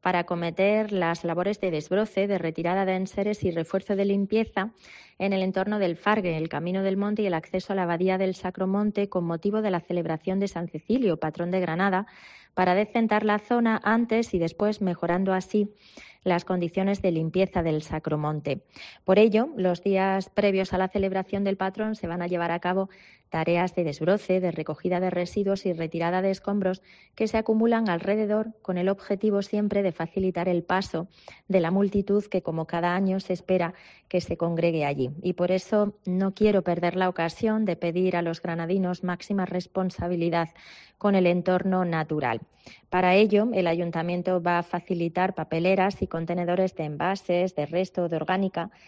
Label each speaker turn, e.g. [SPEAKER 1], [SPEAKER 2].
[SPEAKER 1] para acometer las labores de desbroce, de retirada de enseres y refuerzo de limpieza en el entorno del Fargue, el Camino del Monte y el acceso a la Abadía del Sacromonte con motivo de la celebración de San Cecilio, patrón de Granada, para decentar la zona antes y después, mejorando así las condiciones de limpieza del Sacromonte. Por ello, los días previos a la celebración del patrón se van a llevar a cabo tareas de desbroce, de recogida de residuos y retirada de escombros que se acumulan alrededor con el objetivo siempre de facilitar el paso de la multitud que, como cada año, se espera que se congregue allí. Y por eso no quiero perder la ocasión de pedir a los granadinos máxima responsabilidad con el entorno natural. Para ello, el Ayuntamiento va a facilitar papeleras y contenedores de envases, de resto, de orgánica,